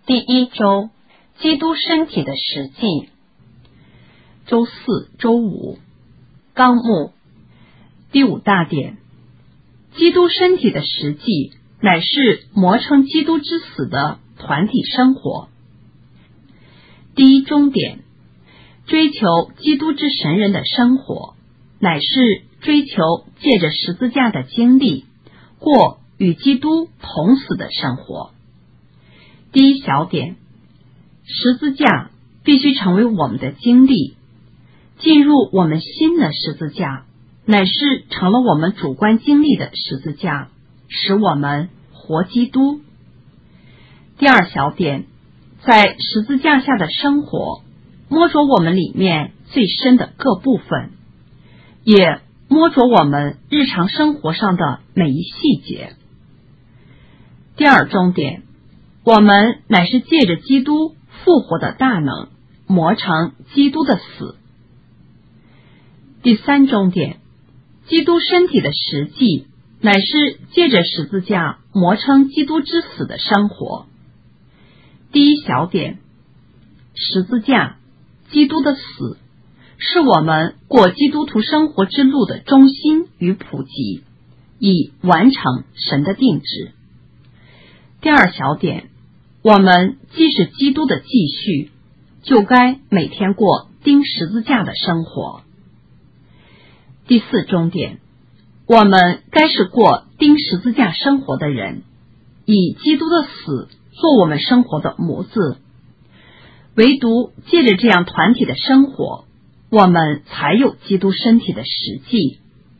第一周，基督身体的实际。周四、周五，纲目。第五大点，基督身体的实际乃是磨成基督之死的团体生活。第一中点，追求基督之神人的生活，乃是追求借着十字架的经历，过与基督同死的生活。第一小点，十字架必须成为我们的经历，进入我们新的十字架，乃是成了我们主观经历的十字架，使我们活基督。第二小点，在十字架下的生活，摸着我们里面最深的各部分，也摸着我们日常生活上的每一细节。第二中点，我们乃是借着基督复活的大能，磨成基督的死。第三中点，基督身体的实际，乃是借着十字架磨成基督之死的生活。第一小点，十字架，基督的死，是我们过基督徒生活之路的中心与普及，以完成神的定旨。第二小点，我们既是基督的继续，就该每天过钉十字架的生活。第四中点，我们该是过钉十字架生活的人，以基督的死做我们生活的模子。唯独借着这样团体的生活，我们才有基督身体的实际。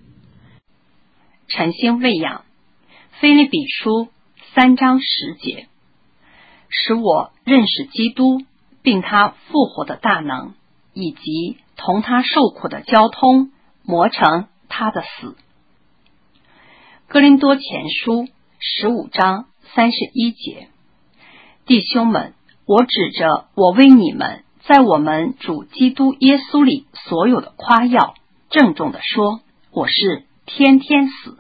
晨星喂养，腓立比书3章10节，使我认识基督，并他复活的大能，以及同他受苦的交通，磨成他的死。哥林多前书15章31节，弟兄们，我指着我为你们在我们主基督耶稣里所有的夸耀，郑重地说，我是天天死。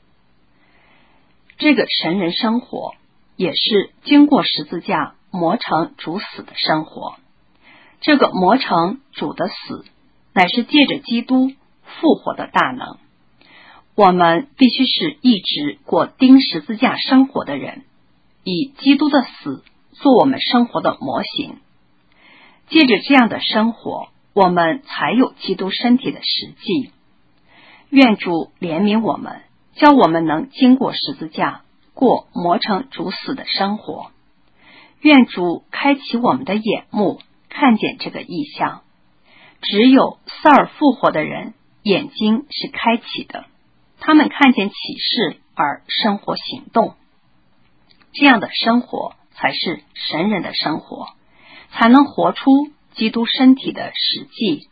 这个神人生活也是经过十字架磨成主死的生活。这个磨成主的死，乃是借着基督复活的大能。我们必须是一直过钉十字架生活的人，以基督的死做我们生活的模型。借着这样的生活，我们才有基督身体的实际。愿主怜悯我们，叫我们能经过十字架，过磨成主死的生活。愿主开启我们的眼目，看见这个异象。只有死而复活的人，眼睛是开启的，他们看见启示而生活行动。这样的生活才是神人的生活，才能活出基督身体的实际。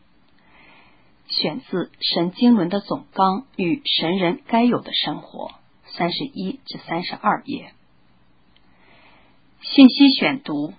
选自神经纶的总纲与神人该有的生活，31至32页。信息选读。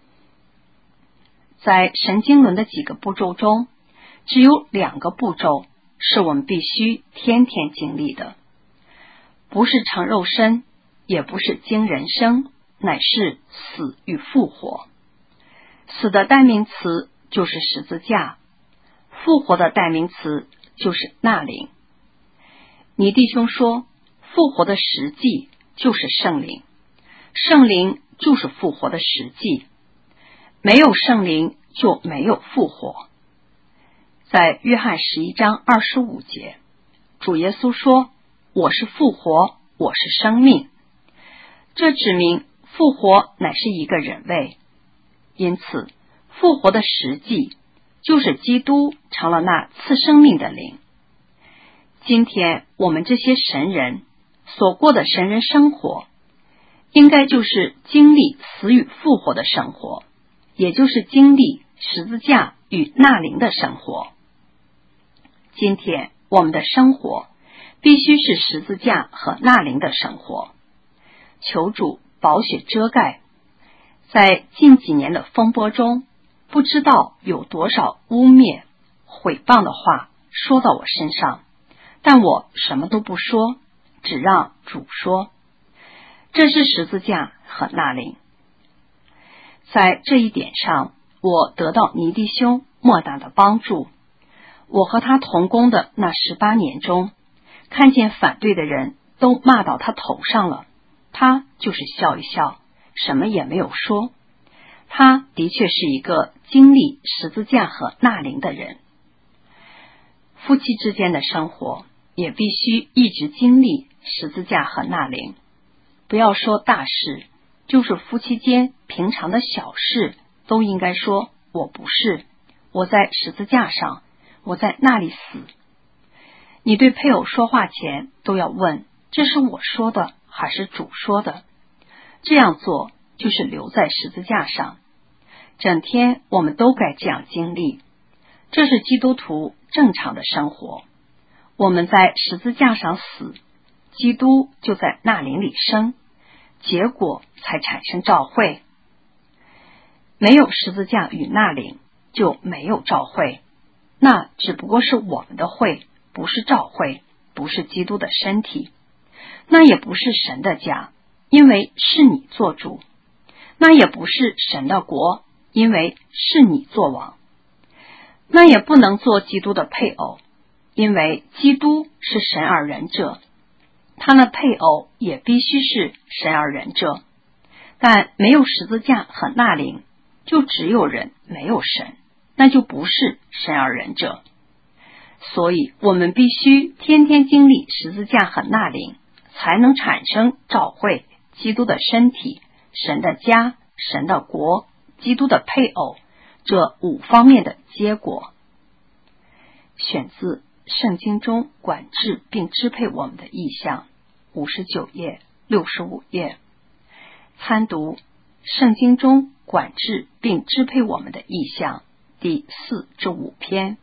在神经纶的几个步骤中，只有2个步骤是我们必须天天经历的，不是成肉身，也不是经人生，乃是死与复活。死的代名词就是十字架，复活的代名词就是纳灵。你弟兄说，复活的实际就是圣灵，圣灵就是复活的实际，没有圣灵就没有复活。在约翰11章25节，主耶稣说，我是复活，我是生命。这指明复活乃是一个人位，因此复活的实际就是基督成了那赐生命的灵。今天我们这些神人所过的神人生活，应该就是经历死与复活的生活，也就是经历十字架与纳灵的生活。今天我们的生活必须是十字架和纳灵的生活。求主宝血遮盖。在近几年的风波中，不知道有多少污蔑、毁谤的话说到我身上，但我什么都不说，只让主说。这是十字架和纳灵。 在这一点上，我得到尼弟兄莫大的帮助。我和他同工的那18年中，看见反对的人都骂到他头上了，他就是笑一笑，什么也没有说。他的确是一个经历十字架和纳灵的人。夫妻之间的生活也必须一直经历十字架和纳灵。不要说大事，就是夫妻间平常的小事，都应该说我不是，我在十字架上，我在那里死。你对配偶说话前都要问，这是我说的还是主说的？这样做就是留在十字架上。整天我们都该这样经历，这是基督徒正常的生活。我们在十字架上死，基督就在纳灵里生，结果才产生召会。没有十字架与纳灵，就没有召会，那只不过是我们的会，不是召会，不是基督的身体，那也不是神的家，因为是你做主，那也不是神的国，因为是你做王，那也不能做基督的配偶，因为基督是神而人者，他那配偶也必须是神而人者。但没有十字架和纳灵，就只有人没有神，那就不是神而人者。所以我们必须天天经历十字架和纳灵，才能产生召会、基督的身体、神的家、神的国、基督的配偶这5方面的结果。选自圣经中管制并支配我们的意象，59页、65页。参读圣经中管制并支配我们的意象第4至5篇。